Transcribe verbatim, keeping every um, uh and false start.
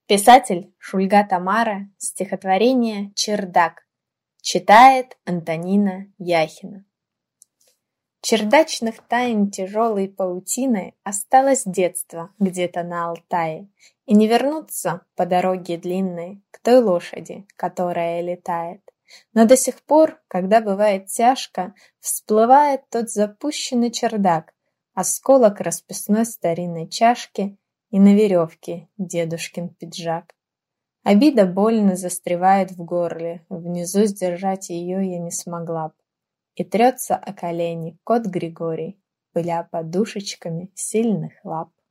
Писатель Шульга Тамара, стихотворение «Чердак». Читает Антонина Яхина. Чердачных тайн тяжелой паутиной осталось детство где-то на Алтае, и не вернуться по дороге длинной к той лошади, которая летает. Но до сих пор, когда бывает тяжко, всплывает тот запущенный чердак, осколок расписной старинной чашки и на веревке дедушкин пиджак. Обида больно застревает в горле, внизу сдержать ее я не смогла б. И трется о колени кот Григорий, пыля подушечками сильных лап.